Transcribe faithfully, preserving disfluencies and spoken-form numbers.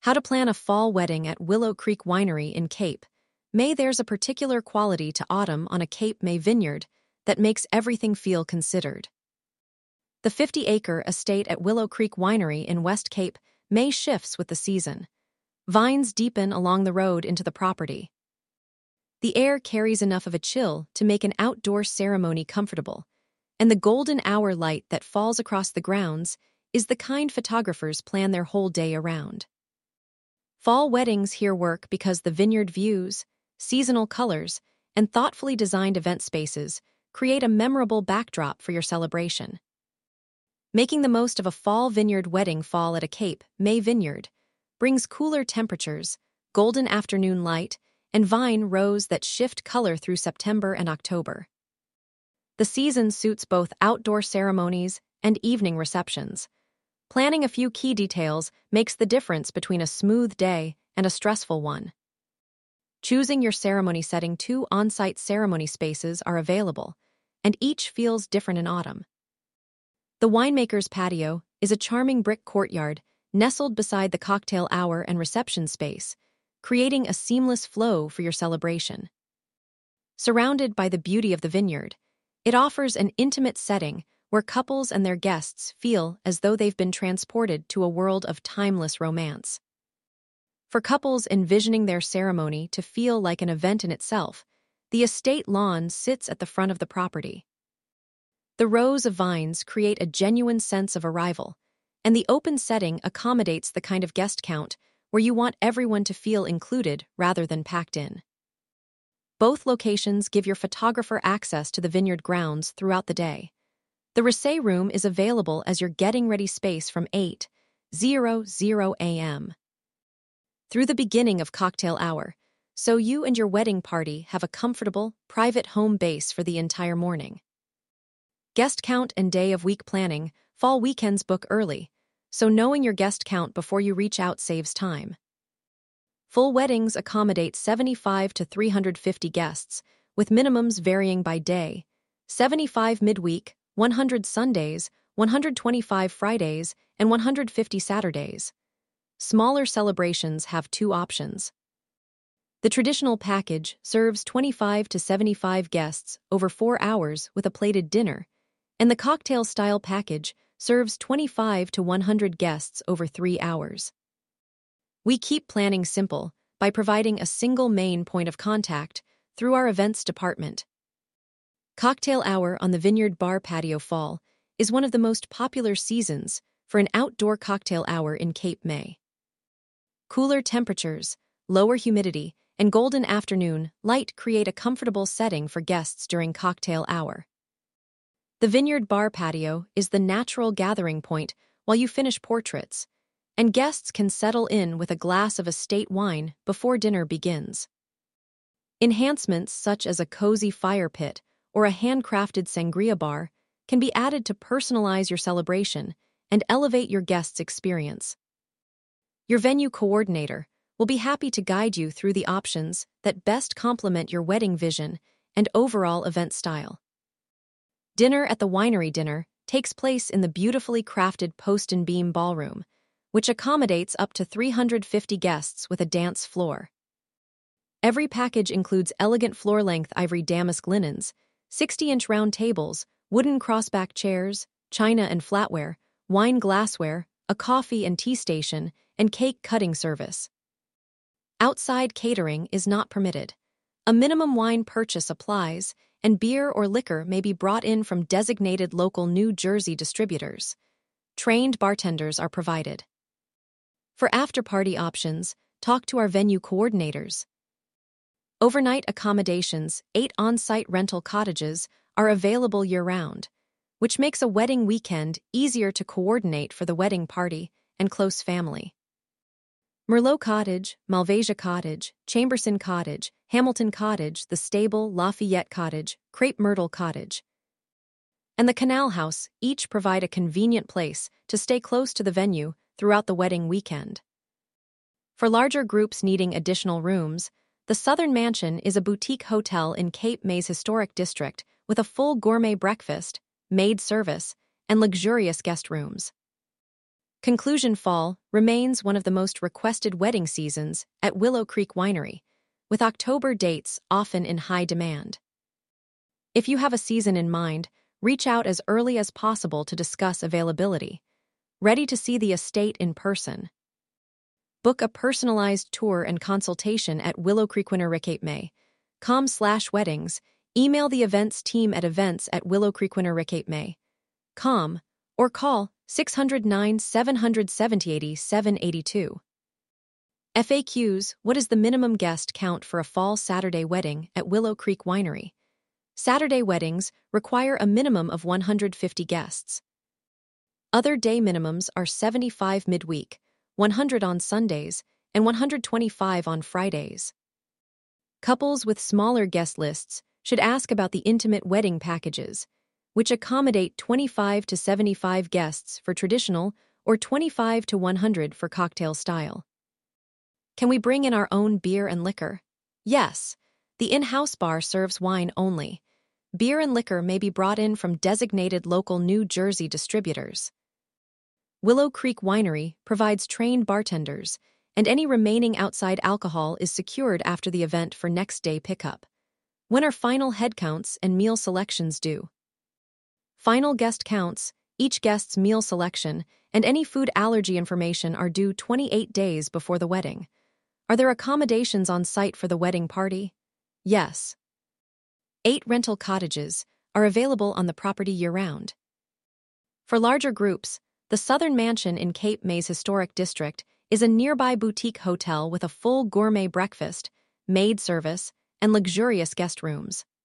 How to plan a fall wedding at Willow Creek Winery in Cape May. There's a particular quality to autumn on a Cape May vineyard that makes everything feel considered. The fifty-acre estate at Willow Creek Winery in West Cape May shifts with the season. Vines deepen along the road into the property. The air carries enough of a chill to make an outdoor ceremony comfortable, and the golden hour light that falls across the grounds is the kind photographers plan their whole day around. Fall weddings here work because the vineyard views, seasonal colors, and thoughtfully designed event spaces create a memorable backdrop for your celebration. Making the most of a fall vineyard wedding. Fall at a Cape May vineyard brings cooler temperatures, golden afternoon light, and vine rows that shift color through September and October. The season suits both outdoor ceremonies and evening receptions. Planning a few key details makes the difference between a smooth day and a stressful one. Choosing your ceremony setting. Two on-site ceremony spaces are available, and each feels different in autumn. The winemaker's patio is a charming brick courtyard nestled beside the cocktail hour and reception space, creating a seamless flow for your celebration. Surrounded by the beauty of the vineyard, it offers an intimate setting where couples and their guests feel as though they've been transported to a world of timeless romance. For couples envisioning their ceremony to feel like an event in itself, the estate lawn sits at the front of the property. The rows of vines create a genuine sense of arrival, and the open setting accommodates the kind of guest count where you want everyone to feel included rather than packed in. Both locations give your photographer access to the vineyard grounds throughout the day. The Rosé Room is available as your getting-ready space from eight a m through the beginning of cocktail hour, so you and your wedding party have a comfortable, private home base for the entire morning. Guest count and day of week planning. Fall weekends book early, so knowing your guest count before you reach out saves time. Full weddings accommodate seventy-five to three hundred fifty guests, with minimums varying by day: seventy-five midweek, one hundred Sundays, one hundred twenty-five Fridays, and one hundred fifty Saturdays. Smaller celebrations have two options. The traditional package serves twenty-five to seventy-five guests over four hours with a plated dinner, and the cocktail-style package serves twenty-five to one hundred guests over three hours. We keep planning simple by providing a single main point of contact through our events department. Cocktail hour on the Vineyard Bar patio. Fall is one of the most popular seasons for an outdoor cocktail hour in Cape May. Cooler temperatures, lower humidity, and golden afternoon light create a comfortable setting for guests during cocktail hour. The Vineyard Bar patio is the natural gathering point while you finish portraits, and guests can settle in with a glass of estate wine before dinner begins. Enhancements such as a cozy fire pit or a handcrafted sangria bar can be added to personalize your celebration and elevate your guests' experience. Your venue coordinator will be happy to guide you through the options that best complement your wedding vision and overall event style. Dinner at the Winery. Dinner takes place in the beautifully crafted post and beam ballroom, which accommodates up to three hundred fifty guests with a dance floor. Every package includes elegant floor-length ivory damask linens, sixty-inch round tables, wooden crossback chairs, china and flatware, wine glassware, a coffee and tea station, and cake cutting service. Outside catering is not permitted. A minimum wine purchase applies, and beer or liquor may be brought in from designated local New Jersey distributors. Trained bartenders are provided. For after-party options, talk to our venue coordinators. Overnight accommodations. Eight on-site rental cottages are available year-round, which makes a wedding weekend easier to coordinate for the wedding party and close family. Merlot Cottage, Malvasia Cottage, Chamberson Cottage, Hamilton Cottage, The Stable, Lafayette Cottage, Crepe Myrtle Cottage, and the Canal House each provide a convenient place to stay close to the venue throughout the wedding weekend. For larger groups needing additional rooms, the Southern Mansion is a boutique hotel in Cape May's historic district with a full gourmet breakfast, maid service, and luxurious guest rooms. Conclusion Fall remains one of the most requested wedding seasons at Willow Creek Winery, with October dates often in high demand. If you have a season in mind, reach out as early as possible to discuss availability. Ready to see the estate in person? Book a personalized tour and consultation at Willow Creek Winery Cape May. Com slash weddings. Email the events team at events at Willow Creek Winery Cape May. Com or call six hundred nine, seven hundred seventy, eighty-seven eighty-two. F A Qs. What is the minimum guest count for a fall Saturday wedding at Willow Creek Winery? Saturday weddings require a minimum of one hundred fifty guests. Other day minimums are seventy-five midweek, one hundred on Sundays, and one hundred twenty-five on Fridays. Couples with smaller guest lists should ask about the intimate wedding packages, which accommodate twenty-five to seventy-five guests for traditional or twenty-five to one hundred for cocktail style. Can we bring in our own beer and liquor? Yes, the in-house bar serves wine only. Beer and liquor may be brought in from designated local New Jersey distributors. Willow Creek Winery provides trained bartenders, and any remaining outside alcohol is secured after the event for next day pickup. When are final head counts and meal selections due? Final guest counts, each guest's meal selection, and any food allergy information are due twenty-eight days before the wedding. Are there accommodations on site for the wedding party? Yes. Eight rental cottages are available on the property year-round. For larger groups, the Southern Mansion in Cape May's historic district is a nearby boutique hotel with a full gourmet breakfast, maid service, and luxurious guest rooms.